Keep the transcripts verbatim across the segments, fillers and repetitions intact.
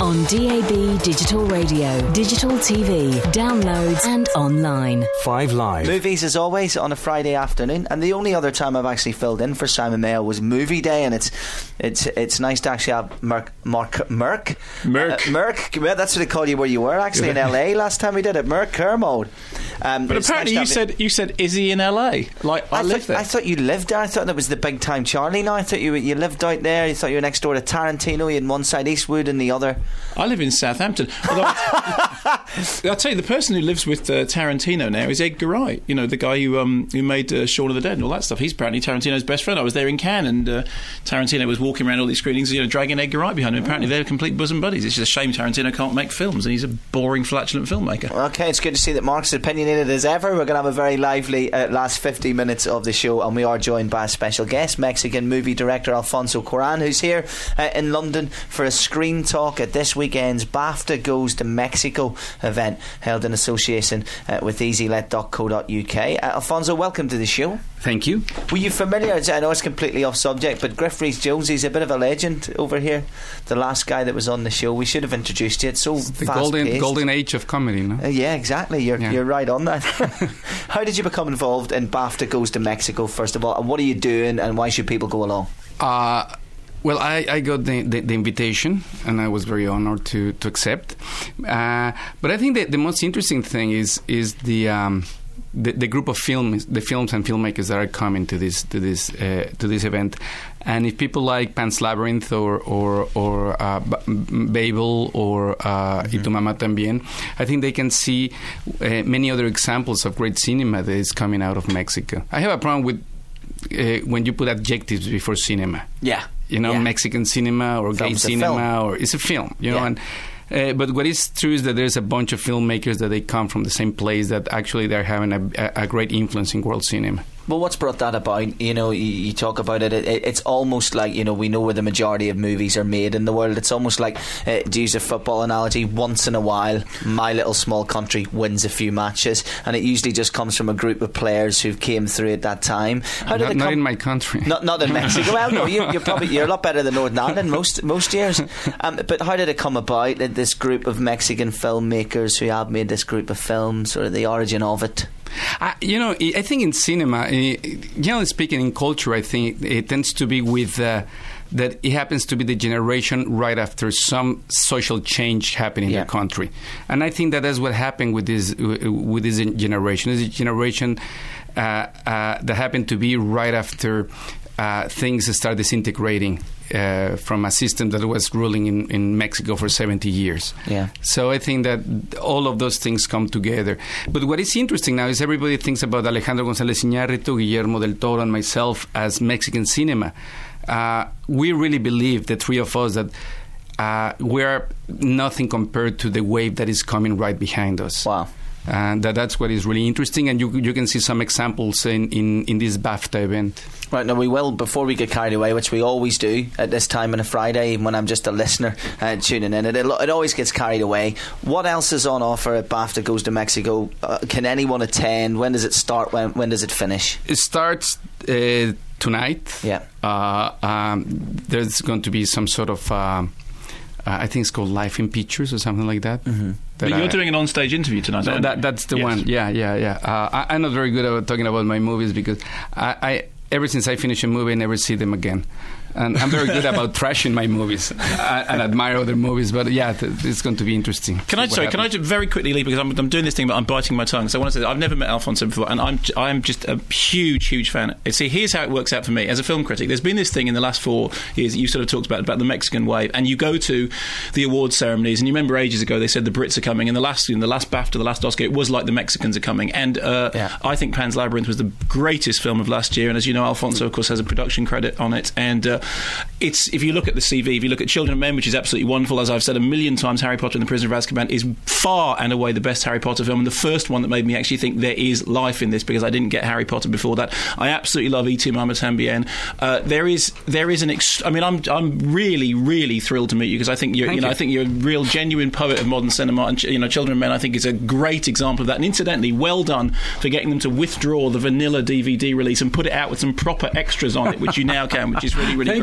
On D A B Digital Radio, digital T V, downloads and online. Five Live. Movies as always on a Friday afternoon, and the only other time I've actually filled in for Simon Mayo was movie day, and it's it's it's nice to actually have Merck Mark Merck Merck uh, Merck. Well, that's what they called you where you were actually in L A last time we did it. Merck Kermode. Um, but apparently nice you said you said is he in L A? Like I, I live thought, there. I thought you lived there. I thought that was the big time Charlie. Now I thought you you lived out there. You thought you were next door to Tarantino. You had one side Eastwood and the other. I live in Southampton. Although I, I'll tell you, the person who lives with uh, Tarantino now is Edgar Wright. You know, the guy who um, who made uh, Shaun of the Dead and all that stuff. He's apparently Tarantino's best friend. I was there in Cannes, and uh, Tarantino was walking around all these screenings, you know, dragging Edgar Wright behind him. Apparently they're complete bosom buddies. It's just a shame Tarantino can't make films, and he's a boring, flatulent filmmaker. Okay, it's good to see that Mark's as opinionated as ever. We're going to have a very lively uh, last fifty minutes of the show, and we are joined by a special guest, Mexican movie director Alfonso Cuarón, who's here uh, in London for a screen talk at this weekend's BAFTA Goes to Mexico event held in association uh, with easy let dot co dot uk. Uh, Alfonso, welcome to the show. Thank you. Were you familiar? I know it's completely off subject, but Griff Rhys-Jones, he's a bit of a legend over here. The last guy that was on the show. We should have introduced you. It's so it's the fast golden paced. golden age of comedy, no? Uh, yeah, exactly. You're yeah. you're right on that. How did you become involved in BAFTA Goes to Mexico, first of all, and what are you doing, and why should people go along? Uh, well, I, I got the, the, the invitation, and I was very honored to, to accept. Uh, but I think that the most interesting thing is is the um, the, the group of films, the films and filmmakers that are coming to this to this uh, to this event. And if people like Pan's Labyrinth or or or uh, Babel or uh, mm-hmm. Y Tu Mamá También, I think they can see uh, many other examples of great cinema that is coming out of Mexico. I have a problem with uh, when you put adjectives before cinema. Yeah. You know, yeah. Mexican cinema or Film's gay cinema, or it's a film, you know. Yeah. And uh, but what is true is that there's a bunch of filmmakers that they come from the same place that actually they're having a, a great influence in world cinema. Well, what's brought that about? You know, you, you talk about it, it. It's almost like, you know, we know where the majority of movies are made in the world. It's almost like, uh, to use a football analogy, once in a while, my little small country wins a few matches, and it usually just comes from a group of players who came through at that time. How did not, it come? Not in my country. Not not in Mexico. Well, no, you, you're probably you're a lot better than Northern Ireland most most years. Um, but how did it come about that this group of Mexican filmmakers who have made this group of films, or the origin of it? Uh, you know, I think in cinema, generally speaking, in culture, I think it tends to be with uh, that it happens to be the generation right after some social change happened in yeah. the country, and I think that that's what happened with this with this generation. This generation uh, uh, that happened to be right after uh, things start disintegrating. Uh, from a system that was ruling in, in Mexico for seventy years. Yeah. So I think that all of those things come together. But what is interesting now is everybody thinks about Alejandro González Iñárritu, Guillermo del Toro, and myself as Mexican cinema. Uh, we really believe, the three of us, that uh, we're nothing compared to the wave that is coming right behind us. Wow. And that, that's what is really interesting, and you you can see some examples in, in, in this BAFTA event. Right, now we will, before we get carried away, which we always do at this time on a Friday, even when I'm just a listener uh, tuning in, it, it always gets carried away. What else is on offer at BAFTA Goes to Mexico? Uh, can anyone attend? When does it start? When, when does it finish? It starts uh, tonight. Yeah. Uh, um, there's going to be some sort of... Uh, Uh, I think it's called Life in Pictures or something like that. Mm-hmm. that you're I, doing an on-stage interview tonight. That, that, that's the yes. one. Yeah, yeah, yeah. Uh, I, I'm not very good at talking about my movies because I, I ever since I finish a movie, I never see them again. And I'm very good about trashing my movies I, and admire other movies. But yeah, th- it's going to be interesting. Can I? Sorry, happens. Can I just very quickly leave because I'm, I'm doing this thing, but I'm biting my tongue. So I want to say that I've never met Alfonso before, and I'm I'm just a huge, huge fan. See, here's how it works out for me as a film critic. There's been this thing in the last four years that you sort of talked about about the Mexican wave, and you go to the awards ceremonies, and you remember ages ago they said the Brits are coming, and the last, in the last BAFTA, the last Oscar, it was like the Mexicans are coming, and uh, yeah. I think Pan's Labyrinth was the greatest film of last year, and as you know, Alfonso of course has a production credit on it, and uh, it's. If you look at the C V, if you look at Children of Men, which is absolutely wonderful, as I've said a million times, Harry Potter and the Prisoner of Azkaban is far and away the best Harry Potter film, and the first one that made me actually think there is life in this, because I didn't get Harry Potter before that. I absolutely love Y Tu Mamá También. Uh, there is there is an ex- I mean, I'm I'm really really thrilled to meet you, because I think you're you know you. I think you're a real genuine poet of modern cinema, and you know Children of Men I think is a great example of that. And incidentally, well done for getting them to withdraw the vanilla D V D release and put it out with some proper extras on it, which you now can, which is really really Thank great. you. I'm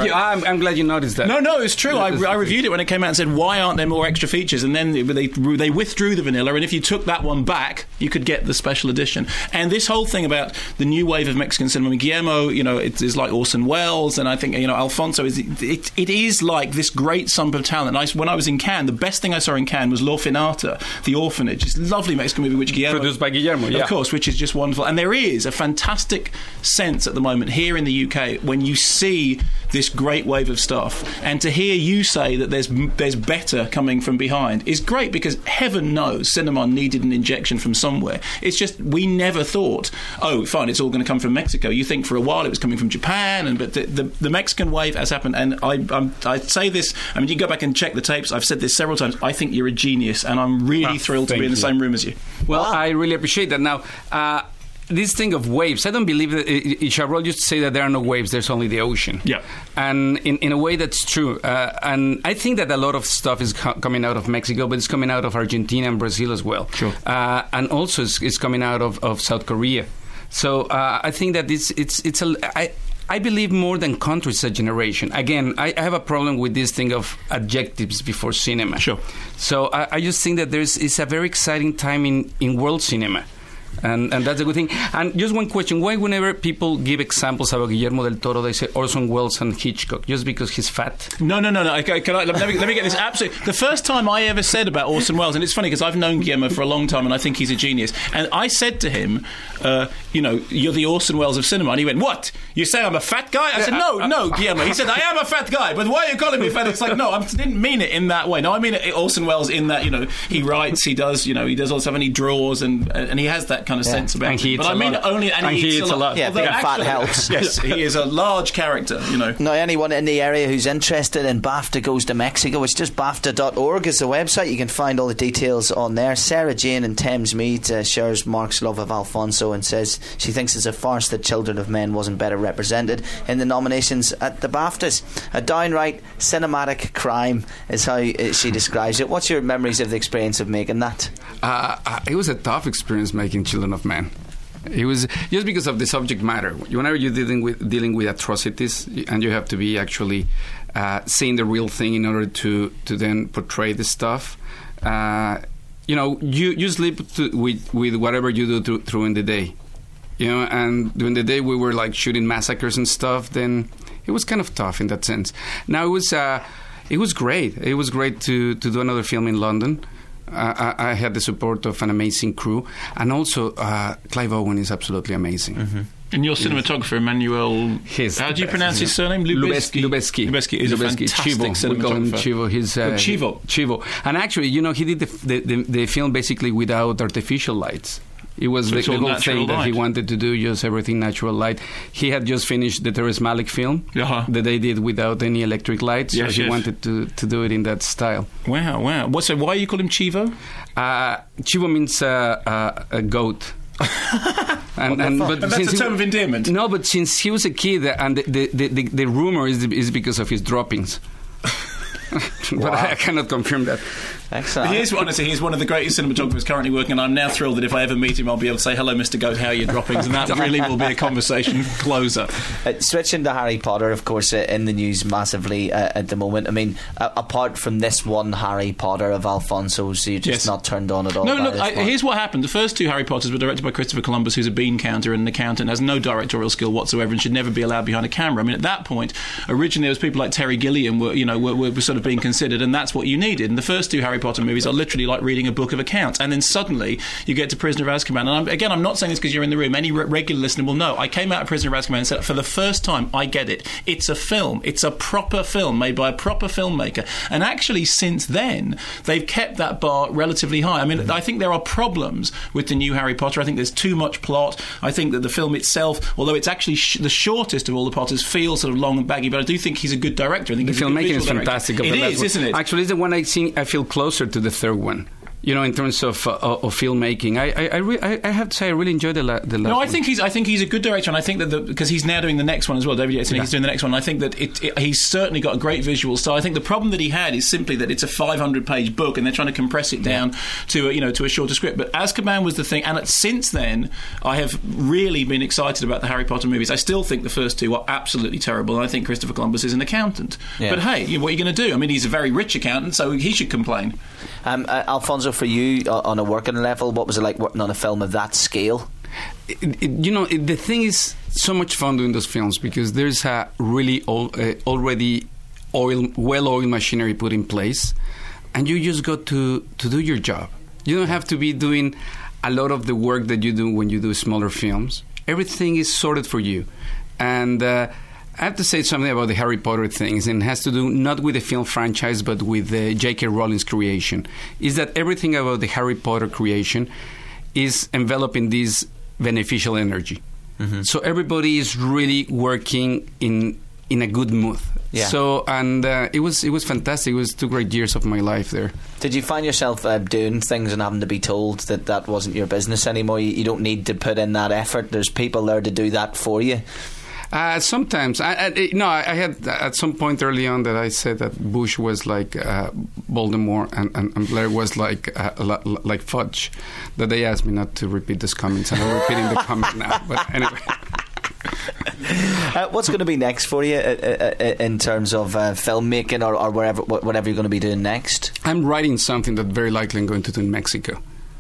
I'm, I'm glad you noticed that. No, no, it's true. I, I reviewed it when it came out and said, why aren't there more extra features? And then they they withdrew the vanilla, and if you took that one back, you could get the special edition. And this whole thing about the new wave of Mexican cinema, Guillermo, you know, it is like Orson Welles, and I think, you know, Alfonso, is it, it, it is like this great sump of talent. I, when I was in Cannes, the best thing I saw in Cannes was L'Orfanato, The Orphanage. It's a lovely Mexican movie, which Guillermo... Produced by Guillermo, yeah. Of course, which is just wonderful. And there is a fantastic sense at the moment here in the U K when you see this great wave of stuff, and to hear you say that there's there's better coming from behind is great, because heaven knows cinema needed an injection from somewhere. It's just we never thought, oh, fine, it's all going to come from Mexico. You think for a while it was coming from Japan, and but the, the, the Mexican wave has happened. And I I'm, I say this, I mean, you can go back and check the tapes. I've said this several times. I think you're a genius, and I'm really ah, thrilled to be in the you. same room as you. Well, Wow. I really appreciate that. Now, uh, this thing of waves, I don't believe that. Uh, Chabrol used to say that there are no waves, there's only the ocean. Yeah. And in, in a way, that's true. Uh, and I think that a lot of stuff is co- coming out of Mexico, but it's coming out of Argentina and Brazil as well. Sure. Uh, and also it's, it's coming out of, of South Korea. So uh, I think that it's it's it's a. I, I believe more than countries a generation. Again, I, I have a problem with this thing of adjectives before cinema. Sure. So I, I just think that there's it's a very exciting time in, in world cinema. And, and that's a good thing. And just one question. Why whenever people give examples about Guillermo del Toro, they say Orson Welles and Hitchcock? Just because he's fat? No, no, no, no. Okay, can I, let, me, let me get this absolutely... The first time I ever said about Orson Welles, and it's funny because I've known Guillermo for a long time and I think he's a genius, and I said to him, uh, you know, you're the Orson Welles of cinema. And he went, what? You say I'm a fat guy? I said, no, no, Guillermo. He said, I am a fat guy, but why are you calling me fat? It's like, no, I didn't mean it in that way. No, I mean it, Orson Welles in that, you know, he writes, he does, you know, he does all stuff, and he draws, and and he has that kind of Yeah. sense about And he it. But I mean it only... And, and he, he eats, eats a a lot. lot. Yeah, Although being fat actually- helps. Yes, he is a large character, you know. Now, anyone in the area who's interested in BAFTA Goes to Mexico, it's just BAFTA dot org is the website. You can find all the details on there. Sarah Jane in Thames Mead uh, shares Mark's love of Alfonso and says she thinks it's a farce that Children of Men wasn't better represented in the nominations at the BAFTAs. A downright cinematic crime is how uh, she describes it. What's your memories of the experience of making that? Uh, uh, it was a tough experience making Children of Men. It was just because of the subject matter. Whenever you're dealing with dealing with atrocities, and you have to be actually uh, saying the real thing in order to, to then portray the stuff. Uh, you know, you you sleep to, with with whatever you do to, through in the day. You know, and during the day we were like shooting massacres and stuff. Then it was kind of tough in that sense. Now it was uh, it was great. It was great to to do another film in London. Uh, I, I had the support of an amazing crew, and also uh, Clive Owen is absolutely amazing. Mm-hmm. And your cinematographer, Emmanuel... His how do you best, pronounce his yeah. surname? Lubezki. Lubezki. Lubezki is Lubezki. a fantastic Chivo. We call him cinematographer. Chivo. He's, uh, Oh, Chivo. Chivo. And actually, you know, he did the, the, the, the film basically without artificial lights. It was So the, it's the all whole natural thing that he light. wanted to do, just everything natural light. He had just finished the Terrence Malick film Uh-huh. that they did without any electric lights, Yes, so he yes. wanted to, to do it in that style. Wow, wow. What, so why you call him Chivo? Uh, Chivo means uh, uh, a goat. and, and, but And that's since a he- term of endearment? No, but since he was a kid, and the the, the, the, the rumor is is because of his droppings. But I, I cannot confirm that. Excellent. He is, honestly, he's one of the greatest cinematographers currently working, and I'm now thrilled that if I ever meet him, I'll be able to say, hello, Mister Goat, how are your droppings? And that really will be a conversation closer. Uh, switching to Harry Potter, of course, uh, in the news massively uh, at the moment. I mean, uh, apart from this one Harry Potter of Alfonso's, you're just Yes. not turned on at all. No, by look, this I, one. here's what happened. The first two Harry Potters were directed by Christopher Columbus, who's a bean counter and an accountant, has no directorial skill whatsoever and should never be allowed behind a camera. I mean, at that point, originally there was people like Terry Gilliam were, you know, were, were sort of being considered, and that's what you needed. And the first two Harry Potter movies are literally like reading a book of accounts. And then suddenly you get to Prisoner of Azkaban. And I'm, again, I'm not saying this because you're in the room. Any re- regular listener will know. I came out of Prisoner of Azkaban and said, for the first time, I get it. It's a film. It's a proper film made by a proper filmmaker. And actually, since then, they've kept that bar relatively high. I mean, I think there are problems with the new Harry Potter. I think there's too much plot. I think that the film itself, although it's actually sh- the shortest of all the Potters, feels sort of long and baggy, but I do think he's a good director. I think The he's a good filmmaking visual is director. fantastic. of It the last is, one. isn't it? Actually, it's the one I think I feel closer to the third one. you know, in terms of uh, of filmmaking. I I, I, re- I have to say I really enjoyed the, la- the last No, I one. think he's I think he's a good director, and I think that the, because he's now doing the next one as well. David Yates, and Yeah. he's doing the next one. And I think that it, it, he's certainly got a great visual style. I think the problem that he had is simply that it's a five hundred page book, and they're trying to compress it down yeah. to a, you know to a shorter script. But Azkaban was the thing, and since then I have really been excited about the Harry Potter movies. I still think the first two are absolutely terrible, and I think Christopher Columbus is an accountant. Yeah. But hey, you know, what are you going to do? I mean, he's a very rich accountant, so he should complain. Um, uh, Alfonso, for you, uh, on a working level, what was it like working on a film of that scale? It, it, you know, it, the thing is so much fun doing those films because there's a really old, uh, already oil, well-oiled machinery put in place, and you just got to, to do your job. You don't have to be doing a lot of the work that you do when you do smaller films. Everything is sorted for you. And uh, I have to say something about the Harry Potter things, and it has to do not with the film franchise, but with uh, J K. Rowling's creation, is that everything about the Harry Potter creation is enveloped in this beneficial energy. Mm-hmm. So everybody is really working in in a good mood. Yeah. So and uh, it was it was fantastic. It was two great years of my life there. Did you find yourself uh, doing things and having to be told that that wasn't your business anymore? You, you don't need to put in that effort. There's people there to do that for you. Uh, sometimes, I, I, no, I had at some point early on that I said that Bush was like uh, Voldemort and, and, and Blair was like uh, like Fudge. That they asked me not to repeat those comments, and I'm repeating the comment now. But anyway. Uh, what's going to be next for you uh, uh, in terms of uh, filmmaking or, or wherever, whatever you're going to be doing next? I'm writing something that very likely I'm going to do in Mexico.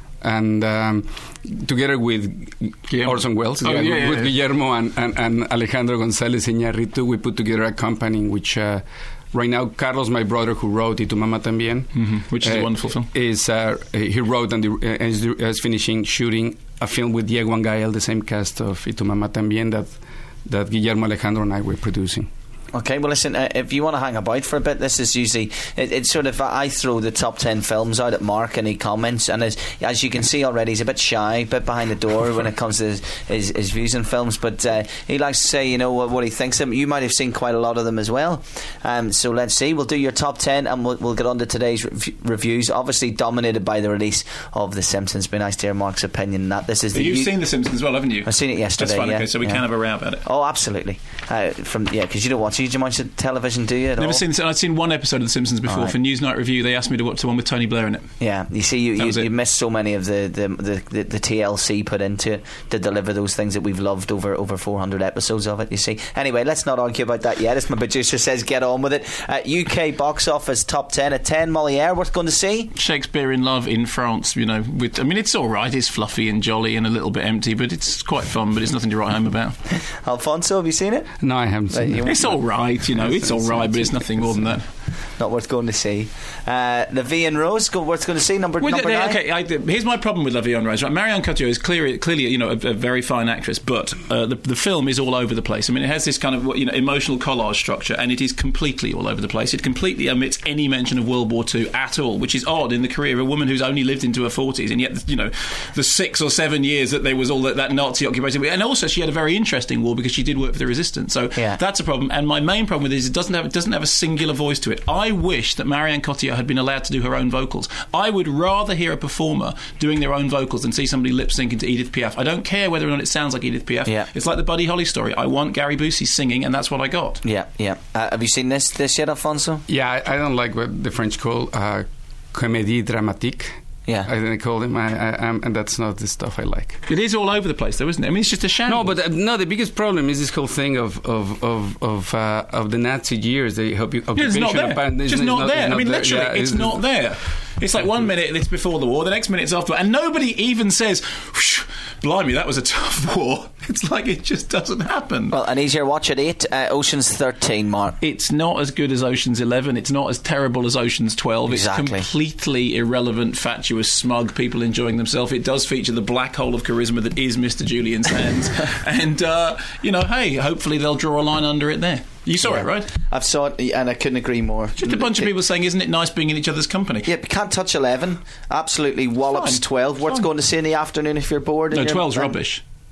And um, together with Guillermo. Orson Welles, oh, yeah, yeah, yeah, with yeah. Guillermo and, and, and Alejandro González Iñárritu, we put together a company in which uh, right now Carlos, my brother, who wrote Y Tu Mamá También, mm-hmm. which is uh, a wonderful film, is uh, he wrote and, the, uh, is, is finishing shooting a film with Diego Angael, the same cast of Y Tu Mamá También that that Guillermo, Alejandro, and I were producing. Okay, well listen, uh, if you want to hang about for a bit, this is usually, it, it's sort of, I throw the top ten films out at Mark and he comments, and as, as you can see already, he's a bit shy, a bit behind the door when it comes to his, his, his views on films, but uh, he likes to say, you know, what, what he thinks of them. You might have seen quite a lot of them as well, um, so let's see, we'll do your top ten and we'll, we'll get on to today's rev- reviews, obviously dominated by the release of The Simpsons. Be nice to hear Mark's opinion on that. This is the You've U- seen The Simpsons as well, haven't you? I've seen it yesterday. That's fine, yeah, okay, so we yeah. can have a row about it. Oh, absolutely. Uh, from yeah, because you don't watch. Do you watch the television? Do you? At Never all? seen. I'd seen one episode of The Simpsons before right. for Newsnight Review. They asked me to watch the one with Tony Blair in it. Yeah, you see, you, you, you missed so many of the the, the, the the T L C put into it to deliver those things that we've loved over over four hundred episodes of it. You see. Anyway, let's not argue about that yet. As my producer says, get on with it. Uh, U K box office top ten at ten. Molière, what's going to see? Shakespeare in Love in France. You know, with I mean, it's all right. It's fluffy and jolly and a little bit empty, but it's quite fun. But it's nothing to write home about. Alfonso, have you seen it? No, I haven't seen it. It's all right, you know. It's all right, but it's nothing more than that. Not worth going to see. Uh, La Vie en Rose, go, worth going to see. Number, well, number they, nine. Okay, I, here's my problem with La Vie en Rose. Right, Marianne Cotillard is clearly, clearly, you know, a, a very fine actress, but uh, the, the film is all over the place. I mean, it has this kind of, you know, emotional collage structure, and it is completely all over the place. It completely omits any mention of World War Two at all, which is odd in the career of a woman who's only lived into her forties, and yet, you know, the six or seven years that there was all that, that Nazi occupation, and also she had a very interesting war because she did work for the resistance. So yeah. that's a problem. And my main problem with it is it doesn't have it doesn't have a singular voice to it. I wish that Marianne Cotillard had been allowed to do her own vocals. I would rather hear a performer doing their own vocals than see somebody lip syncing to Edith Piaf. I don't care whether or not it sounds like Edith Piaf. Yeah. It's like the Buddy Holly story. I want Gary Busey singing, and that's what I got. Yeah, yeah. Uh, have you seen this this yet, Alfonso? Yeah, I, I don't like what the French call uh, comédie dramatique. Yeah, I think call them, I, I, um, and that's not the stuff I like. It is all over the place, though, isn't it? I mean, it's just a shambles. No, but uh, no. The biggest problem is this whole thing of of of of, uh, of the Nazi years. The occupation yeah, it's not there. Of, it's just not, not there. Not I mean, there. literally, yeah, it's, it's not there. It's like one minute it's before the war, the next minute it's after, and nobody even says, "Blimey, that was a tough war." It's like it just doesn't happen. Well, an easier watch at eight. Uh, Ocean's thirteen, Mark. It's not as good as Ocean's eleven. It's not as terrible as Ocean's twelve. Exactly. It's completely irrelevant, fatuous, smug people enjoying themselves. It does feature the black hole of charisma that is Mister Julian Sands, and uh, you know, hey, hopefully they'll draw a line under it there. You saw yeah. it, right? I've saw it, and I couldn't agree more. Just a bunch of people saying, "Isn't it nice being in each other's company?" Yeah, but can't touch eleven. Absolutely wallops Fine. twelve. What's Fine. going to see in the afternoon if you're bored? No, and twelve's you're, rubbish.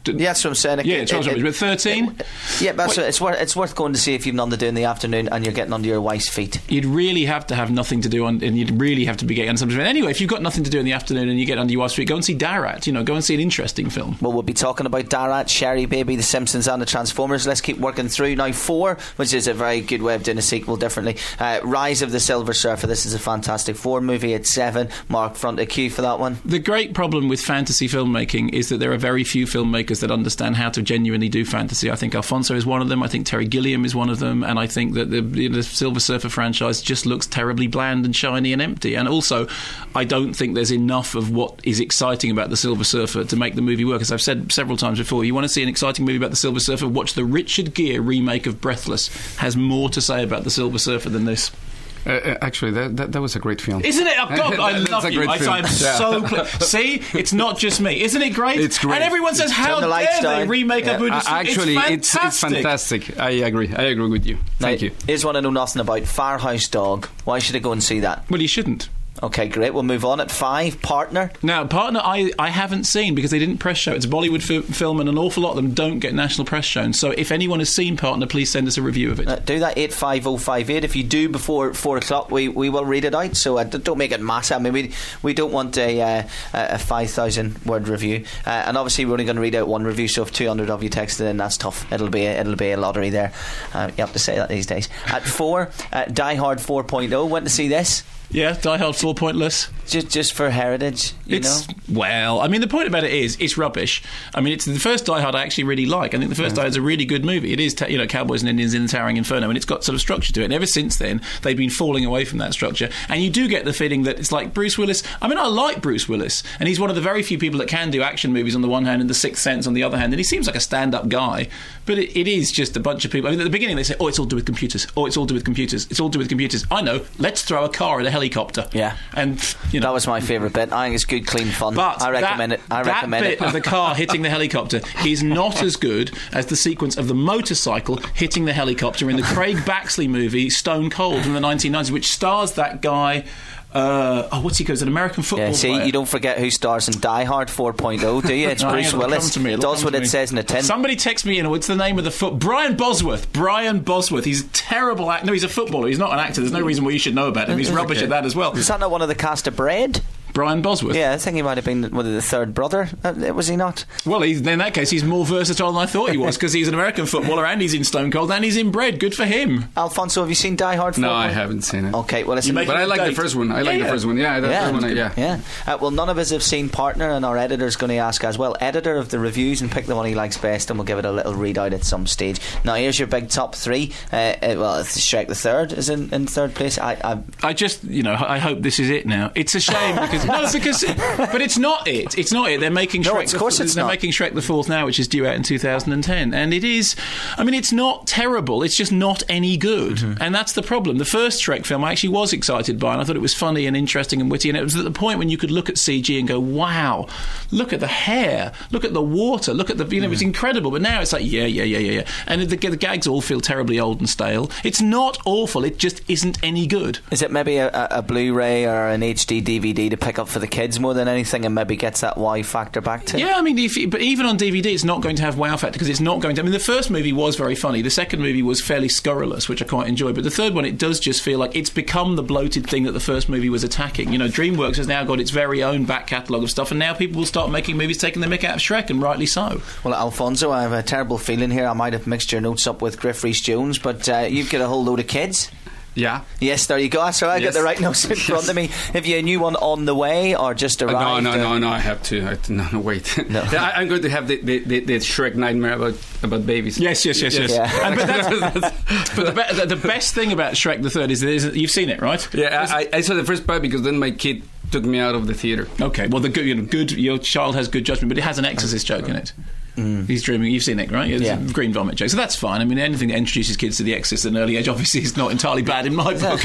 D- Yeah, that's what I'm saying. It, yeah, it, twelve. it, But thirteen. It, yeah, but it's worth it's worth going to see if you've nothing to do in the afternoon and you're getting under your wife's feet. You'd really have to have nothing to do on, and you'd really have to be getting on something. Anyway, if you've got nothing to do in the afternoon and you get under your wife's feet, go and see Darat. You know, go and see an interesting film. Well, we'll be talking about Darat, Sherry Baby, The Simpsons, and The Transformers. Let's keep working through now. Four, which is a very good way of doing a sequel differently. Uh, Rise of the Silver Surfer. This is a Fantastic Four movie at seven. Mark, front of queue for that one. The great problem with fantasy filmmaking is that there are very few filmmakers that understand how to genuinely do fantasy. I think Alfonso is one of them. I think Terry Gilliam is one of them. And I think that the, the Silver Surfer franchise just looks terribly bland and shiny and empty. And also, I don't think there's enough of what is exciting about the Silver Surfer to make the movie work. As I've said several times before, you want to see an exciting movie about the Silver Surfer, watch the Richard Gere remake of Breathless. Has more to say about the Silver Surfer than this. Uh, uh, actually, that, that that was a great film. Isn't it? Oh, God, I That's love a you. great I, film. I'm Yeah. so cl- See, it's not just me. Isn't it great? It's great. And everyone says, how Turn the dare lights they down. remake Yeah. a Buddhist Uh, actually, it's it's it's fantastic. I agree. I agree with you. Thank now, you. Here's one I know nothing about. Firehouse Dog. Why should I go and see that? Well, you shouldn't. Okay, great. We'll move on at five. Partner. Now, Partner, I, I haven't seen because they didn't press show. It's a Bollywood fi- film, and an awful lot of them don't get national press shown. So, if anyone has seen Partner, please send us a review of it. Uh, do that, eight five oh five eight. If you do before four o'clock, we, we will read it out. So uh, don't make it massive. I mean, we, we don't want a, uh, a five thousand word review. Uh, and obviously, we're only going to read out one review. So if two hundred of you texted in, that's tough. It'll be a, it'll be a lottery there. Uh, you have to say that these days. At four, uh, Die Hard four point oh. Went to see this. Yeah, Die Hard four Pointless. Just just for heritage, you it's, know? Well, I mean, the point about it is, it's rubbish. I mean, it's the first Die Hard I actually really like. I think the first Die Hard is a really good movie. It is, you know, Cowboys and Indians in the Towering Inferno, and it's got sort of structure to it. And ever since then, they've been falling away from that structure. And you do get the feeling that it's like Bruce Willis. I mean, I like Bruce Willis, and he's one of the very few people that can do action movies on the one hand and The Sixth Sense on the other hand. And he seems like a stand-up guy, but it, it is just a bunch of people. I mean, at the beginning they say, "Oh, it's all to do with computers. Oh, it's all to do with computers. It's all to do with computers." I know. Let's throw a car at a helicopter. Yeah. And you know, that was my favourite bit. I think it's good, clean fun. But I recommend that, it. I that recommend bit it. of the car hitting the helicopter is not as good as the sequence of the motorcycle hitting the helicopter in the Craig Baxley movie Stone Cold from the nineteen nineties, which stars that guy. Uh, oh, what's he called? An American football Yeah, see, player. you don't forget who stars in Die Hard four point oh, do you? It's No, Bruce hang on, it'll Willis. come to me, it'll Does come what to it me. says in the tin. Somebody text me in. What's the name of the foot? Brian Bosworth. Brian Bosworth. He's a terrible actor. No, he's a footballer. He's not an actor. There's no reason why you should know about him. He's rubbish okay. at that as well. Is that not one of the cast of Bread? Brian Bosworth. Yeah, I think he might have been one of the third brother. Uh, was he not? Well, he's, in that case, he's more versatile than I thought he was because he's an American footballer and he's in Stone Cold and he's in Bread. Good for him. Alfonso, have you seen Die Hard? No, I haven't seen it. Okay, well, listen. You make But I a like the date. first one. I like Yeah, the yeah. first one. Yeah, that, Yeah, that one. I- Yeah. yeah. Uh, well, none of us have seen Partner, and our editor's going to ask as well. Editor of the reviews, and pick the one he likes best, and we'll give it a little readout at some stage. Now, here's your big top three. Uh, uh, well, it's Shrek the Third is in, in third place. I, I, I just, you know, I hope this is it now. It's a shame because no, because, but it's not it. It's not it. They're making No, Shrek. of the, course it's they're not. making Shrek the Fourth now, which is due out in two thousand ten, and it is. I mean, it's not terrible. It's just not any good, Mm-hmm. and that's the problem. The first Shrek film I actually was excited by, and I thought it was funny and interesting and witty, and it was at the point when you could look at C G and go, "Wow, look at the hair, look at the water, look at the," you know, it's incredible. But now it's like, yeah, yeah, yeah, yeah, yeah, and the, the gags all feel terribly old and stale. It's not awful. It just isn't any good. is it maybe a, a, a Blu-ray or an H D D V D to pick up for the kids more than anything, and maybe gets that wow factor back to? Yeah, I mean, if, but even on D V D, it's not going to have wow factor because it's not going to. I mean, the first movie was very funny. The second movie was fairly scurrilous, which I quite enjoyed. But the third one, it does just feel like it's become the bloated thing that the first movie was attacking. You know, DreamWorks has now got its very own back catalogue of stuff, and now people will start making movies taking the mick out of Shrek, and rightly so. Well, Alfonso, I have a terrible feeling here. I might have mixed your notes up with Griff Rhys-Jones, but uh, you've got a whole load of kids. Yeah. Yes, there you go. So I Yes. got the right notes in front of me. Have you a new one on the way or just Uh, arrived? no, no, uh, no, no. I have to. I have to no, no, wait. No. Yeah, I, I'm going to have the, the, the, the Shrek nightmare about about babies. Yes, yes, yes, yes. Yeah. And, but that's, but the, be- the, the best thing about Shrek the Third is, is you've seen it, right? Yeah, I, I saw the first part because then my kid took me out of the theater. Okay, well, the good, you know, good. Your child has good judgment, but it has an exorcist joke in it. Mm. He's dreaming. You've seen it, right? It's Yeah. a green vomit joke, so that's fine. I mean, anything that introduces kids to the Exorcist at an early age, obviously, is not entirely bad in my book.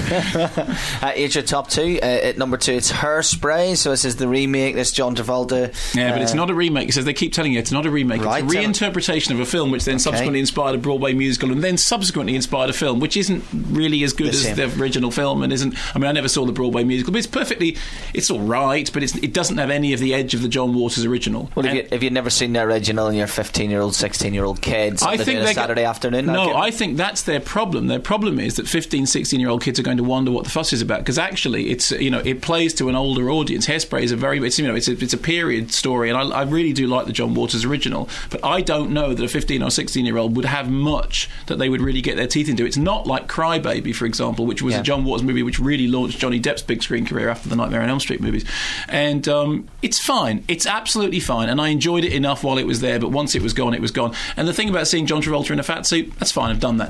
uh, here's your top two. Uh, at number two, it's Hairspray. So this is the remake. This John Travolta. Yeah, but uh, it's not a remake. It says they keep telling you it's not a remake. Right, it's a tell- reinterpretation of a film, which then subsequently inspired a Broadway musical, and then subsequently inspired a film, which isn't really as good The as same. the original film, and isn't. I mean, I never saw the Broadway musical, but it's perfectly. It's all right, but it's, it doesn't have any of the edge of the John Waters original. Well, if, And- you, if you've never seen the original and your fifteen-year-old, sixteen-year-old kids I on think a Saturday go- afternoon. No, I think that's their problem. Their problem is that fifteen, sixteen-year-old kids are going to wonder what the fuss is about, because actually, it's you know, it plays to an older audience. Hairspray is a very, it's, you know, it's a, it's a period story, and I, I really do like the John Waters original, but I don't know that a fifteen or sixteen-year-old would have much that they would really get their teeth into. It's not like Crybaby, for example, which was yeah. a John Waters movie which really launched Johnny Depp's big screen career after the Nightmare on Elm Street movies. And um, it's fine. It's absolutely fine, and I enjoyed it enough while it was there, but once it was gone, it was gone. And the thing about seeing John Travolta in a fat suit, that's fine, I've done that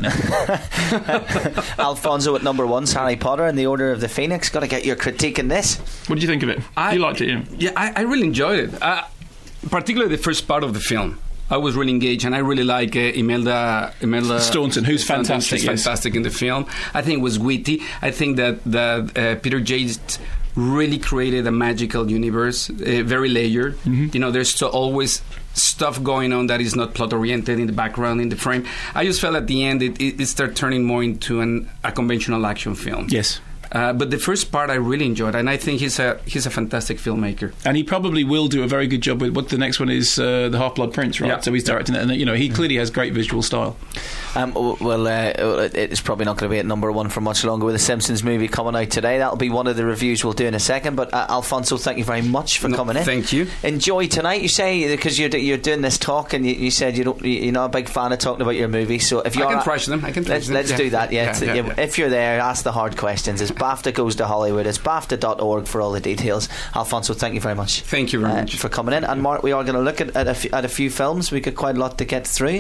now. Alfonso at number one's Harry Potter and the Order of the Phoenix. Got to get your critique in this. What did you think of it? I, you liked it, Ian? Yeah, I, I really enjoyed it. Uh, particularly the first part of the film. I was really engaged, and I really like uh, Imelda, Imelda Staunton, who's Staunton. fantastic. She's yes. fantastic in the film. I think it was witty. I think that that uh, Peter Yates really created a magical universe, uh, very layered. Mm-hmm. You know, there's so always stuff going on that is not plot oriented in the background, in the frame. I just felt at the end it, it, it started turning more into an, a conventional action film. Yes. Uh, but the first part I really enjoyed, and I think he's a he's a fantastic filmmaker. And he probably will do a very good job with what the next one is, uh, the Half-Blood Prince, right? Yeah. So he's directing it, and you know he clearly has great visual style. Um, well, uh, it's probably not going to be at number one for much longer with the Simpsons movie coming out today. That'll be one of the reviews we'll do in a second. But uh, Alfonso, thank you very much for no, coming in. Thank you. Enjoy tonight. You say because you're you're doing this talk, and you, you said you don't you're not a big fan of talking about your movie. So if you I are, can trash them. I can trash let's, them. let's yeah. do that. Yeah, yeah, yeah, yeah. If you're there, ask the hard questions. As BAFTA goes to Hollywood, it's BAFTA dot org for all the details. Alfonso, thank you very much. Thank you very uh, much for coming in. And Mark, we are going to look at at a, f- at a few films. We got quite a lot to get through.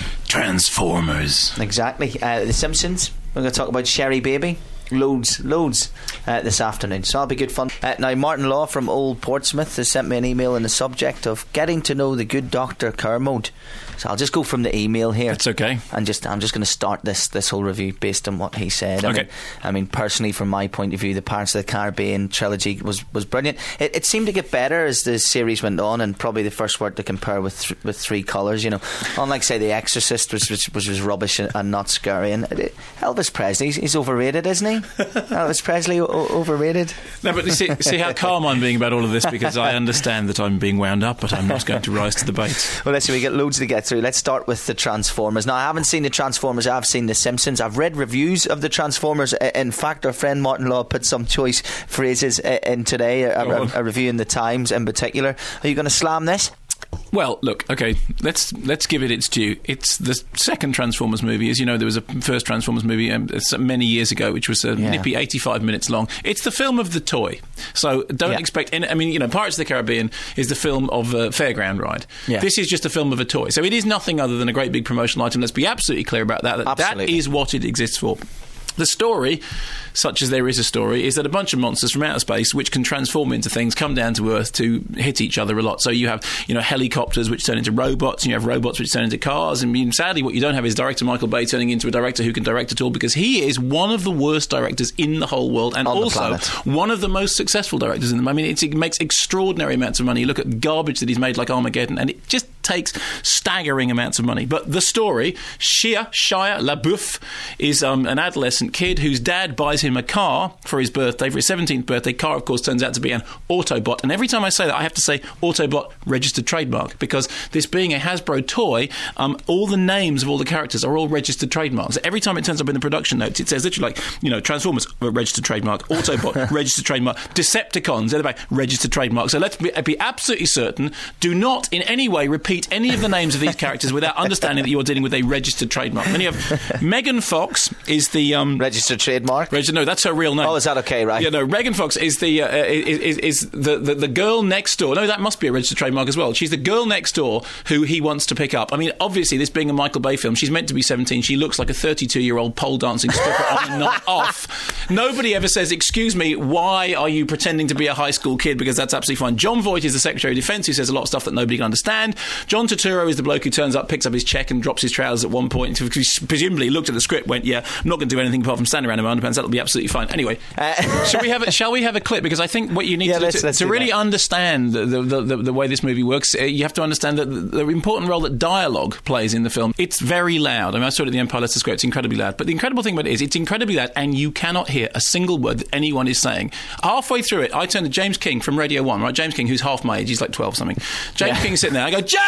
Transformers. Exactly. Uh, the Simpsons. We're going to talk about Sherry Baby. Loads, loads uh, this afternoon. So that'll be good fun. Uh, now, Martin Law from Old Portsmouth has sent me an email on the subject of getting to know the good Doctor Kermode. So I'll just go from the email here. That's okay. And just I'm just going to start this this whole review based on what he said. I Okay. Mean, I mean, personally, from my point of view, the Pirates of the Caribbean trilogy was, was brilliant. It, it seemed to get better as the series went on, and probably the first word to compare with th- with Three Colours. You know, unlike say The Exorcist, which which, which was rubbish and, and not scary. And it, Elvis Presley, he's, he's overrated, isn't he? Elvis Presley o- overrated. No, but see, see how calm I'm being about all of this, because I understand that I'm being wound up, but I'm not going to rise to the bait. Well, listen, we get loads to get through. Let's start with the Transformers. Now, I haven't seen the Transformers. I've seen the Simpsons. I've read reviews of the Transformers. In fact, our friend Martin Law put some choice phrases in today, a, a, a review in the Times in particular. Are you going to slam this? Well, look, okay, let's let's give it its due. It's the second Transformers movie. As you know, there was a first Transformers movie um, many years ago, which was a yeah. nippy eighty-five minutes long. It's the film of the toy. So don't yeah. expect any... I mean, you know, Pirates of the Caribbean is the film of a fairground ride. Yeah. This is just a film of a toy. So it is nothing other than a great big promotional item. Let's be absolutely clear about that. That, Absolutely. that is what it exists for. The story, such as there is a story, is that a bunch of monsters from outer space which can transform into things come down to Earth to hit each other a lot. So you have, you know, helicopters which turn into robots, and you have robots which turn into cars. And I mean, sadly, what you don't have is director Michael Bay turning into a director who can direct at all, because he is one of the worst directors in the whole world, and On the also planet. one of the most successful directors in them. I mean, it's, it makes extraordinary amounts of money. You look at garbage that he's made, like Armageddon, and it just takes staggering amounts of money. But the story, Shia, Shia LaBeouf, is um, an adolescent kid whose dad buys him a car for his birthday, for his seventeenth birthday. Car, of course, turns out to be an Autobot. And every time I say that, I have to say Autobot registered trademark, because this being a Hasbro toy, um, all the names of all the characters are all registered trademarks. Every time it turns up in the production notes, it says literally like, you know, Transformers, registered trademark, Autobot, registered trademark, Decepticons, at the back, registered trademark. So let's be, be absolutely certain, do not in any way repeat any of the names of these characters without understanding that you're dealing with a registered trademark. Then you have Megan Fox is the um, registered trademark. Registered, no, that's her real name. Oh, is that okay? Right? Yeah, no. Megan Fox is the uh, is, is, is the, the the girl next door. No, that must be a registered trademark as well. She's the girl next door who he wants to pick up. I mean, obviously, this being a Michael Bay film, she's meant to be seventeen. She looks like a thirty-two-year-old pole dancing stripper on and not off. Nobody ever says, "Excuse me, why are you pretending to be a high school kid?" Because that's absolutely fine. John Voight is the Secretary of Defence, who says a lot of stuff that nobody can understand. John Turturro is the bloke who turns up, picks up his check, and drops his trousers at one point. Because he presumably looked at the script, went, "Yeah, I'm not going to do anything apart from stand around in my underpants. That'll be absolutely fine." Anyway, uh, shall we have a, shall we have a clip? Because I think what you need yeah, to, let's, to, let's to really that. understand the, the, the, the way this movie works, uh, you have to understand that the, the important role that dialogue plays in the film. It's very loud. I mean, I saw it at the Empire Leicester Square. It's incredibly loud. But the incredible thing about it is, it's incredibly loud, and you cannot hear a single word that anyone is saying. Halfway through it, I turned to James King from Radio One. Right, James King, who's half my age. He's like twelve something. James yeah. King's sitting there. I go, James.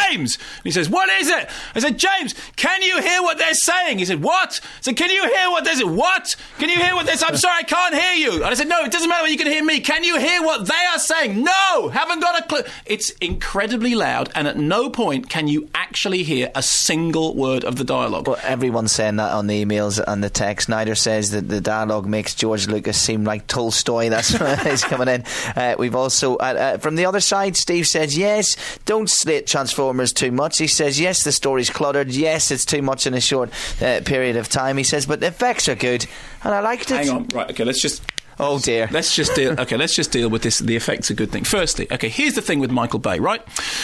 James! And he says, what is it? I said, James, can you hear what they're saying? He said, what? I said, can you hear what they're saying? What? Can you hear what they're saying? I'm sorry, I can't hear you. And I said, no, it doesn't matter whether you can hear me. Can you hear what they are saying? No! Haven't got a clue. It's incredibly loud, and at no point can you actually hear a single word of the dialogue. Well, everyone's saying that on the emails and the text. Snyder says that the dialogue makes George Lucas seem like Tolstoy. That's why he's coming in. Uh, we've also, uh, uh, from the other side, Steve says, yes, don't slate Transformers too much. He says, yes, the story's cluttered. Yes, it's too much in a short uh, period of time. He says, but the effects are good, and I liked it. Hang on, right, okay, let's just... Oh dear. Let's just deal. Okay, let's just deal with this. The effect's a good thing. Firstly, okay, here's the thing with Michael Bay, right?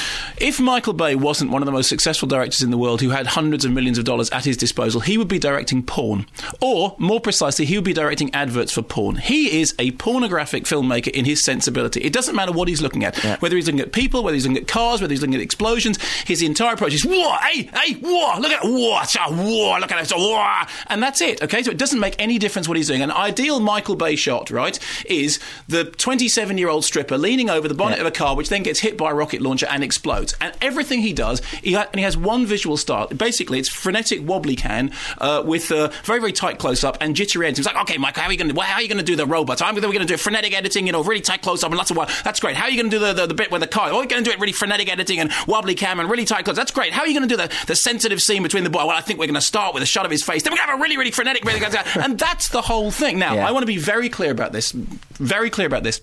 If Michael Bay wasn't one of the most successful directors in the world who had hundreds of millions of dollars at his disposal, he would be directing porn. Or, more precisely, he would be directing adverts for porn. He is a pornographic filmmaker in his sensibility. It doesn't matter what he's looking at. Yeah. Whether he's looking at people, whether he's looking at cars, whether he's looking at explosions, his entire approach is, whoa, hey, hey, whoa, look at it, whoa, whoa, look at it, whoa. And that's it, okay? So it doesn't make any difference what he's doing. An ideal Michael Bay shot, right, is is the twenty-seven-year-old stripper leaning over the bonnet yeah. of a car which then gets hit by a rocket launcher and explodes. And everything he does, he, ha- and he has one visual style. Basically, it's frenetic wobbly can uh, with a very, very tight close-up and jittery editing. It's like, okay, Michael, how are you going to how are you going to do the robots? I'm going to do frenetic editing, you know, really tight close-up and lots of... That's great. How are you going to do the, the, the bit where the car... Oh, you're going to do it really frenetic editing and wobbly cam and really tight close. That's great. How are you going to do the, the sensitive scene between the boy? Well, I think we're going to start with a shot of his face. Then we're going to have a really, really frenetic... And that's the whole thing. Now, yeah. I want to be very clear about this. Very clear about this.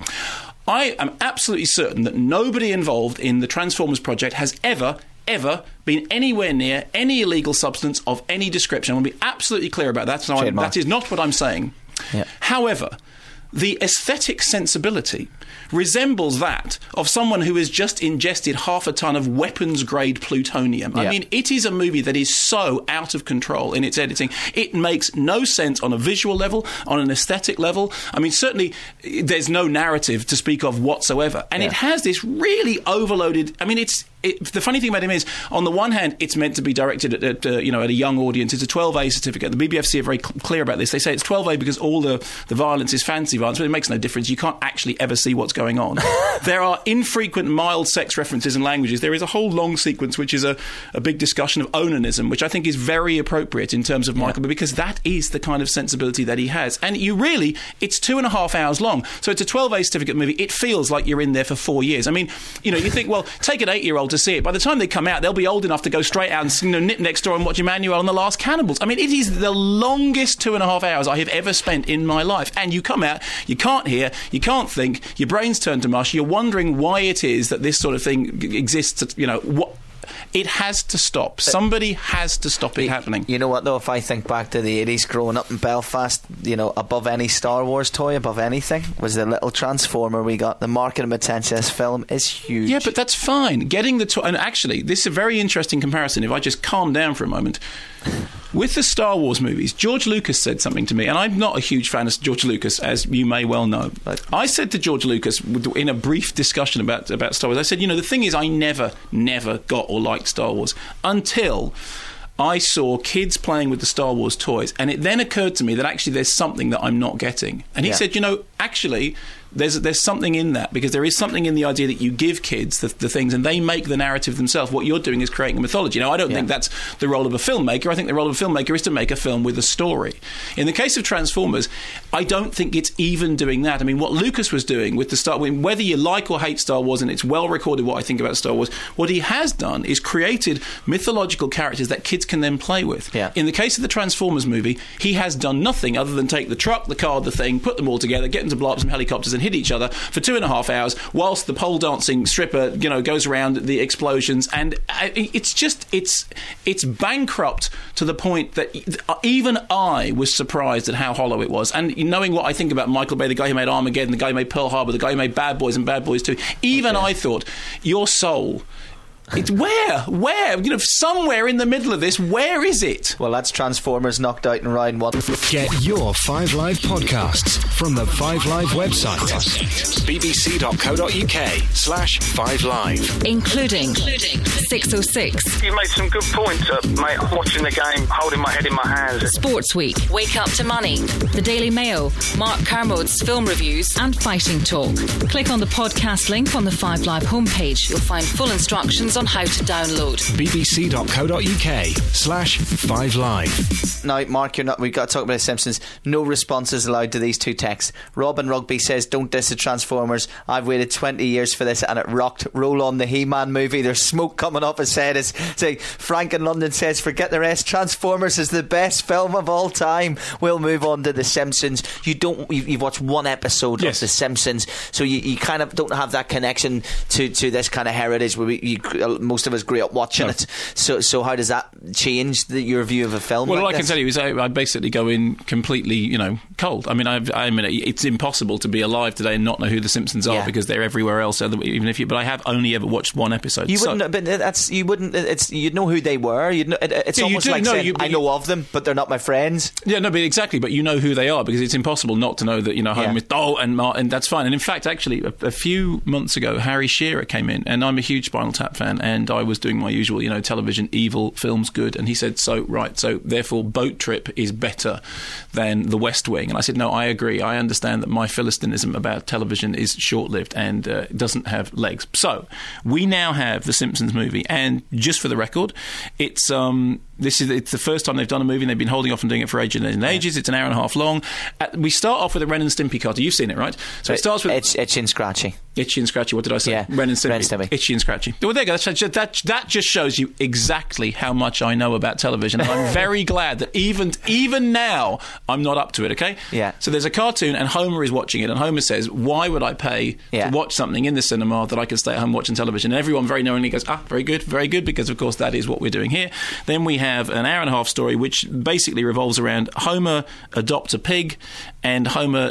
I am absolutely certain that nobody involved in the Transformers project has ever, ever been anywhere near any illegal substance of any description. I want to be absolutely clear about that. So I, that is not what I'm saying. Yeah. However, the aesthetic sensibility resembles that of someone who has just ingested half a ton of weapons-grade plutonium. Yeah. I mean, it is a movie that is so out of control in its editing. It makes no sense on a visual level, on an aesthetic level. I mean, certainly there's no narrative to speak of whatsoever. And yeah. it has this really overloaded... I mean, it's... It, the funny thing about him is, on the one hand, it's meant to be directed at, at uh, you know, at a young audience. It's a twelve A certificate. The B B F C are very cl- clear about this. They say it's twelve A because all the, the violence is fantasy violence, but it makes no difference. You can't actually ever see what's going on. There are infrequent mild sex references and languages. There is a whole long sequence which is a, a big discussion of onanism, which I think is very appropriate in terms of yeah. Michael, but because that is the kind of sensibility that he has. And you really, it's two and a half hours long. So it's a twelve A certificate movie. It feels like you're in there for four years. I mean, you know, you think, well, take an eight-year-old to see it. By the time they come out, they'll be old enough to go straight out and, you know, nip next door and watch Emmanuel and the Last Cannibals. I mean, it is the longest two and a half hours I have ever spent in my life. And you come out, you can't hear, you can't think, your brain's turned to mush, you're wondering why it is that this sort of thing exists. You know, what... It has to stop. Somebody has to stop it happening. You know what, though? If I think back to the eighties, growing up in Belfast, you know, above any Star Wars toy, above anything, was the little Transformer we got. The market potential of this film is huge. Yeah, but that's fine. Getting the toy... And actually, this is a very interesting comparison. If I just calm down for a moment... With the Star Wars movies, George Lucas said something to me, and I'm not a huge fan of George Lucas, as you may well know. But I said to George Lucas in a brief discussion about, about Star Wars, I said, you know, the thing is, I never, never got or liked Star Wars until I saw kids playing with the Star Wars toys, and it then occurred to me that actually there's something that I'm not getting. And he yeah. said, you know, actually... There's there's something in that, because there is something in the idea that you give kids the, the things and they make the narrative themselves. What you're doing is creating a mythology. Now, I don't yeah. think that's the role of a filmmaker. I think the role of a filmmaker is to make a film with a story. In the case of Transformers, I don't think it's even doing that. I mean, what Lucas was doing with the Star Wars, whether you like or hate Star Wars, and it's well recorded what I think about Star Wars, what he has done is created mythological characters that kids can then play with. Yeah. In the case of the Transformers movie, he has done nothing other than take the truck, the car, the thing, put them all together, get them to blow up some helicopters and hit each other for two and a half hours whilst the pole dancing stripper, you know, goes around the explosions. And it's just, it's it's bankrupt to the point that even I was surprised at how hollow it was. And knowing what I think about Michael Bay, the guy who made Armageddon, the guy who made Pearl Harbor, the guy who made Bad Boys and Bad Boys two, even okay. I thought, your soul... It's where? Where? You know, somewhere in the middle of this, where is it? Well, that's Transformers Knocked Out and Ryan one. Get your Five Live podcasts from the Five Live website. bbc.co.uk slash Five Live. Including, including six oh six. You made some good points, uh, mate. I'm watching the game, holding my head in my hands. Sports Week, Wake Up to Money, The Daily Mail, Mark Kermode's film reviews, and Fighting Talk. Click on the podcast link on the Five Live homepage. You'll find full instructions on how to download. bbc.co.uk slash 5live. Now, Mark, you're not, we've got to talk about The Simpsons. No responses allowed to these two texts. Robin Rugby says, don't diss the Transformers. I've waited twenty years for this and it rocked. Roll on the He-Man movie. There's smoke coming off his head. It's, say, Frank in London says, forget the rest. Transformers is the best film of all time. We'll move on to The Simpsons. You don't, you've, you've watched one episode yes. of The Simpsons, so you, you kind of don't have that connection to, to this kind of heritage where we, you, most of us grew up watching no. it. So so how does that change the, your view of a film? Well, like all I this? can tell you is I, I basically go in completely, you know, cold. I mean, I've, I mean, it's impossible to be alive today and not know who The Simpsons are yeah. because they're everywhere else. Even if you, but I have only ever watched one episode. You so, wouldn't, but that's you wouldn't. It's you'd know who they were. You'd know, it, it's yeah, almost do, like no, saying you, I know of them, but they're not my friends. Yeah, no, but exactly. But you know who they are because it's impossible not to know that you know Homer. Yeah. Oh, and Martin, and that's fine. And in fact, actually, a, a few months ago, Harry Shearer came in, and I'm a huge Spinal Tap fan, and I was doing my usual, you know, television evil, films good, and he said, so right, so therefore, Boat Trip is better than The West Wing, and I said, no, I agree. I understand that my philistinism about television is short-lived and uh, doesn't have legs. So we now have the Simpsons movie, and just for the record, it's um. This is it's the first time they've done a movie, and they've been holding off on doing it for ages and ages. Yeah. It's an hour and a half long. Uh, we start off with a Ren and Stimpy cartoon. You've seen it, right? So it starts with Itch, Itchy and Scratchy. Itchy and Scratchy. What did I say? Yeah. Ren and Stimpy. Ren and Stimpy. Itchy and Scratchy. Well, there you go. That's, that that just shows you exactly how much I know about television. And I'm very glad that even even now I'm not up to it. Okay. Yeah. So there's a cartoon, and Homer is watching it, and Homer says, "Why would I pay yeah. to watch something in the cinema that I could stay at home watching television?" And everyone very knowingly goes, "Ah, very good, very good," because of course that is what we're doing here. Then we have an hour and a half story which basically revolves around Homer adopts a pig, and Homer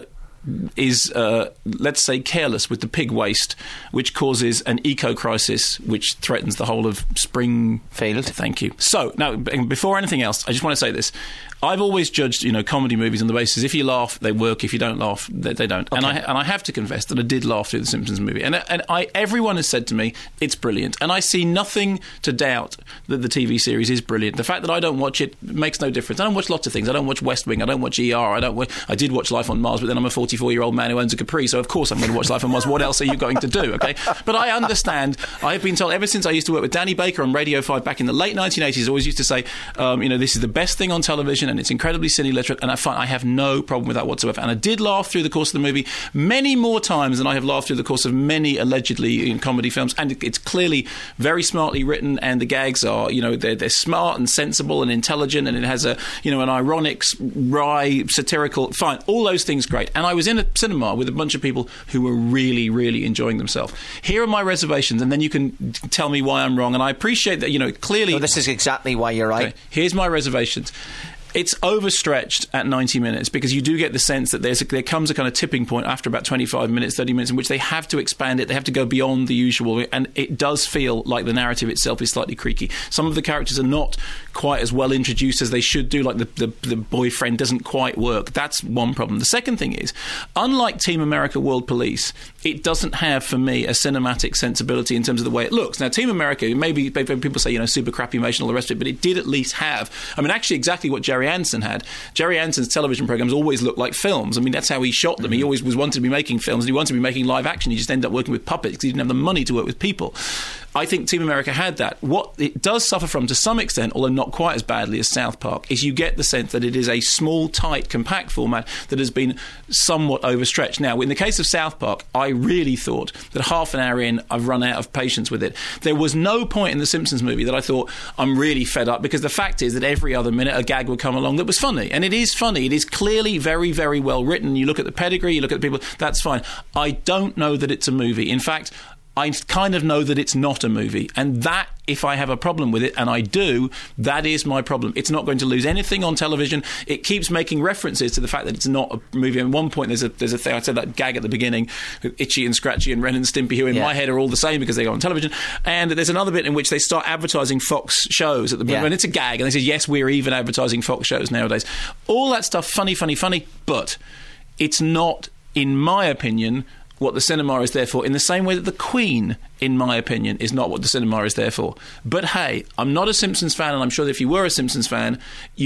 is, uh, let's say, careless with the pig waste, which causes an eco-crisis which threatens the whole of Springfield. Thank you. So, now, before anything else, I just want to say this. I've always judged, you know, comedy movies on the basis if you laugh, they work. If you don't laugh, they, they don't. Okay. And I and I have to confess that I did laugh through the Simpsons movie. And and I everyone has said to me it's brilliant, and I see nothing to doubt that the T V series is brilliant. The fact that I don't watch it makes no difference. I don't watch lots of things. I don't watch West Wing. I don't watch E R. I don't. Watch, I did watch Life on Mars, but then I'm a forty-four-year-old man who owns a Capri, so of course I'm going to watch Life on Mars. What else are you going to do? Okay, but I understand. I have been told ever since I used to work with Danny Baker on Radio Five back in the late nineteen eighties. I always used to say, um, you know, this is the best thing on television, and it's incredibly silly. Literate, and I find I have no problem with that whatsoever. And I did laugh through the course of the movie many more times than I have laughed through the course of many allegedly in comedy films. And it's clearly very smartly written, and the gags are, you know, they're, they're smart and sensible and intelligent, and it has a, you know, an ironic, wry, satirical, fine, all those things great. And I was in a cinema with a bunch of people who were really, really enjoying themselves. Here are my reservations, and then you can tell me why I'm wrong. And I appreciate that, you know, clearly... No, this is exactly why you're right. Okay, here's my reservations. It's overstretched at ninety minutes because you do get the sense that there's a, there comes a kind of tipping point after about twenty-five minutes, thirty minutes, in which they have to expand it. They have to go beyond the usual, and it does feel like the narrative itself is slightly creaky. Some of the characters are not quite as well introduced as they should do, like the, the, the boyfriend doesn't quite work. That's one problem. The second thing is, unlike Team America World Police, it doesn't have, for me, a cinematic sensibility in terms of the way it looks. Now, Team America, maybe, maybe people say, you know, super crappy motion, all the rest of it, but it did at least have, I mean, actually exactly what Jerry Anson had. Jerry Anson's television programs always looked like films. I mean, that's how he shot them. Mm-hmm. He always was wanted to be making films, and he wanted to be making live action. He just ended up working with puppets because he didn't have the money to work with people. I think Team America had that. What it does suffer from, to some extent, although not quite as badly as South Park, is you get the sense that it is a small, tight, compact format that has been somewhat overstretched. Now, in the case of South Park, I really thought that half an hour in, I've run out of patience with it. There was no point in the Simpsons movie that I thought, I'm really fed up, because the fact is that every other minute a gag would come along that was funny. And it is funny. It is clearly very, very well written. You look at the pedigree, you look at the people, that's fine. I don't know that it's a movie. In fact, I kind of know that it's not a movie, and that, if I have a problem with it, and I do, that is my problem. It's not going to lose anything on television. It keeps making references to the fact that it's not a movie. At one point, there's a there's a thing, I said that gag at the beginning, Itchy and Scratchy and Ren and Stimpy, who in yeah. my head are all the same because they go on television. And there's another bit in which they start advertising Fox shows at the beginning, yeah. and it's a gag, and they say, yes, we're even advertising Fox shows nowadays. All that stuff, funny, funny, funny, but it's not, in my opinion, what the cinema is there for, in the same way that the Queen, in my opinion, is not what the cinema is there for. But hey, I'm not a Simpsons fan, and I'm sure that if you were a Simpsons fan, you'd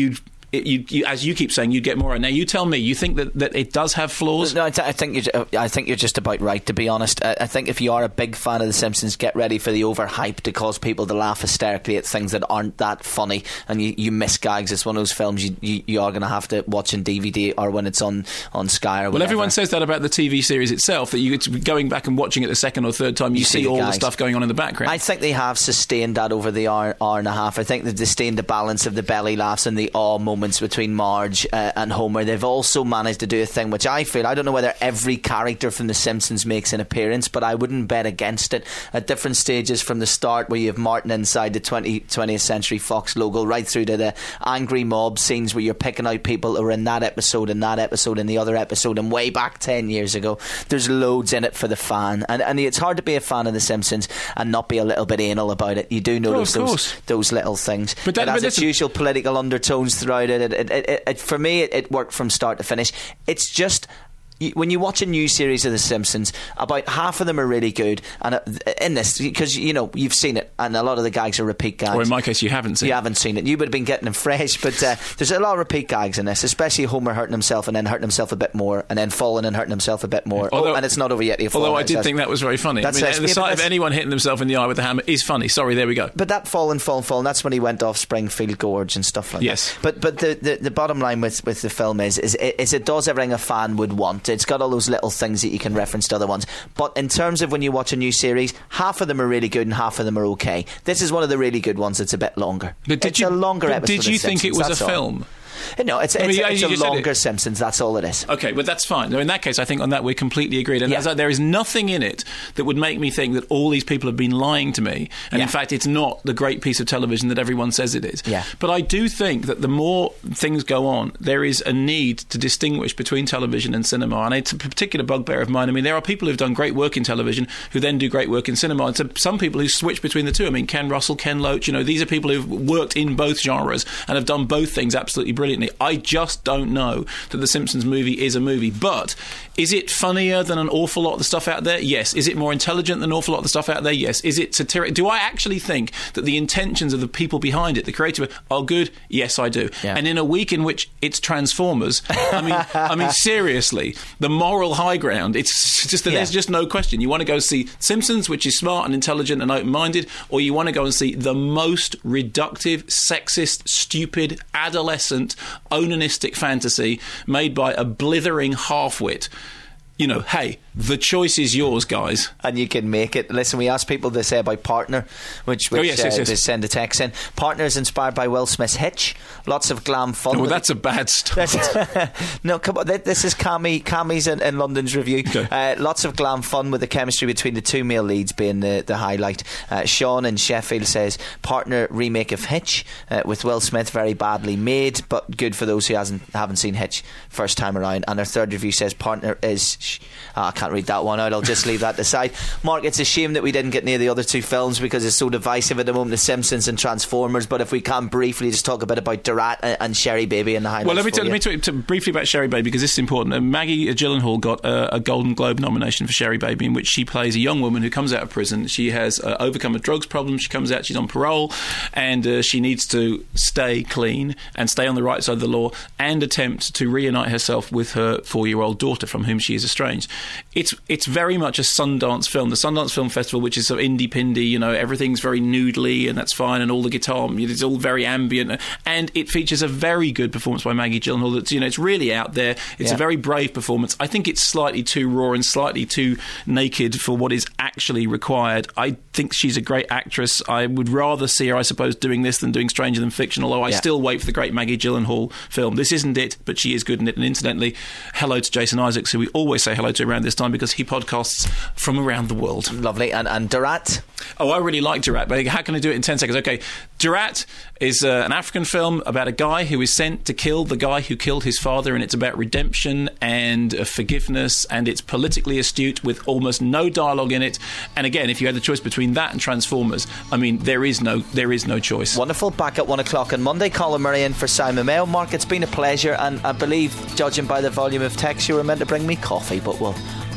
it, you, you, as you keep saying, you'd get more. Now, you tell me, you think that, that it does have flaws? No, I, th- I think you're, I think you're just about right, to be honest. I, I think if you are a big fan of The Simpsons, get ready for the overhype to cause people to laugh hysterically at things that aren't that funny, and you, you miss gags. It's one of those films you, you, you are going to have to watch in D V D or when it's on, on Sky or whatever. Well, everyone says that about the T V series itself, that you going back and watching it the second or third time, you, you see, see all gags. The stuff going on in the background. I think they have sustained that over the hour, hour and a half. I think they've sustained the balance of the belly laughs and the awe moments between Marge uh, and Homer. They've also managed to do a thing which I feel, I don't know whether every character from The Simpsons makes an appearance, but I wouldn't bet against it. At different stages from the start, where you have Martin inside the twentieth Century Fox logo, right through to the angry mob scenes where you're picking out people who are in that episode and that episode and the other episode and way back ten years ago. There's loads in it for the fan, and, and it's hard to be a fan of The Simpsons and not be a little bit anal about it. You do notice oh, those, those little things. But that, it has but its usual political undertones throughout it. It, it, it, it, it for me, it, it worked from start to finish. It's just, when you watch a new series of The Simpsons, about half of them are really good, and uh, in this, because you know you've seen it, and a lot of the gags are repeat gags. Or in my case, you haven't seen. You it. haven't seen it. You would have been getting them fresh, but uh, there's a lot of repeat gags in this, especially Homer hurting himself and then hurting himself a bit more, and then falling and hurting himself a bit more. Although, oh, and it's not over yet. Although I did that's, think that was very funny. That's I mean, it. the Yeah, sight of anyone hitting themselves in the eye with a hammer is funny. Sorry, there we go. But that falling, falling, falling, that's when he went off Springfield Gorge and stuff like yes. that. But but the, the, the bottom line with, with the film is, is, is it does everything a fan would want. It's got all those little things that you can reference to other ones, but in terms of when you watch a new series, half of them are really good and half of them are okay. This is one of the really good ones. It's a bit longer. But did it's you, a longer but episode did you of think Simpsons, it was a all. film? No, it's, I it's, mean, it's, it's a longer it. Simpsons. That's all it is. Okay, but that's fine. In that case, I think on that we're completely agreed. And yeah. as I, there is nothing in it that would make me think that all these people have been lying to me. And yeah. in fact, it's not the great piece of television that everyone says it is. Yeah. But I do think that the more things go on, there is a need to distinguish between television and cinema. And it's a particular bugbear of mine. I mean, there are people who've done great work in television who then do great work in cinema. And so some people who switch between the two. I mean, Ken Russell, Ken Loach, you know, these are people who've worked in both genres and have done both things absolutely brilliantly. I just don't know that The Simpsons movie is a movie. But is it funnier than an awful lot of the stuff out there? Yes. Is it more intelligent than an awful lot of the stuff out there? Yes. Is it satiric? Do I actually think that the intentions of the people behind it, the creative, are good? Yes, I do. Yeah. And in a week in which it's Transformers, I mean, I mean, seriously, the moral high ground, it's just that yeah. there's just no question. You want to go see Simpsons, which is smart and intelligent and open-minded, or you want to go and see the most reductive, sexist, stupid, adolescent, onanistic fantasy made by a blithering half-wit. You know, hey, the choice is yours, guys. And you can make it. Listen, we asked people to say about Partner, which, which oh, yes, uh, yes, yes. they send a text in. Partner is inspired by Will Smith's Hitch. Lots of glam fun. Oh, well, that's a bad start. No, come on. This is Cami, Cami's in, in London's review. Okay. Uh, lots of glam fun with the chemistry between the two male leads being the, the highlight. Uh, Sean in Sheffield says, Partner remake of Hitch uh, with Will Smith, very badly made, but good for those who hasn't haven't seen Hitch first time around. And our third review says, Partner is... Sh- oh, I can't read that one out. I'll just leave that aside. Mark, it's a shame that we didn't get near the other two films because it's so divisive at the moment, The Simpsons and Transformers. But if we can briefly just talk a bit about Durat and, and Sherry Baby and the highlights. Well, let me, t- let me talk to, briefly about Sherry Baby because this is important. Uh, Maggie Gyllenhaal got uh, a Golden Globe nomination for Sherry Baby, in which she plays a young woman who comes out of prison. She has uh, overcome a drugs problem. She comes out, she's on parole, and uh, she needs to stay clean and stay on the right side of the law and attempt to reunite herself with her four-year-old daughter from whom she is estranged. It's it's very much a Sundance film. The Sundance Film Festival, which is sort of indie-pindy, you know, everything's very noodly and that's fine, and all the guitar, it's all very ambient, and it features a very good performance by Maggie Gyllenhaal. That's, you know, it's really out there. It's yeah. a very brave performance. I think it's slightly too raw and slightly too naked for what is actually required. I think she's a great actress. I would rather see her, I suppose, doing this than doing Stranger Than Fiction, although I yeah. still wait for the great Maggie Gyllenhaal film. This isn't it, but she is good in it. And incidentally, hello to Jason Isaacs, who we always say hello to around this time because he podcasts from around the world. Lovely. And, and Durat? Oh, I really like Durat, but how can I do it in ten seconds? Okay, Durat is uh, an African film about a guy who is sent to kill the guy who killed his father, and it's about redemption and uh, forgiveness, and it's politically astute with almost no dialogue in it. And again, if you had the choice between that and Transformers, I mean, there is no there is no choice. Wonderful. Back at one o'clock on Monday. Colin Murray in for Simon Mayo. Mark, it's been a pleasure, and I believe, judging by the volume of text, you were meant to bring me coffee, but we'll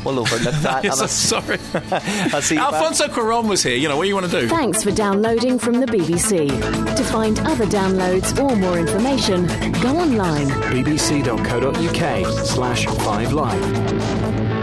we'll overlook that. Yes, and I'm sorry. I'll see you Alfonso Cuarón was here. You know, what do you want to do? Thanks for downloading from the B B C. To find other downloads or more information, go online. bbc.co.uk slash 5live.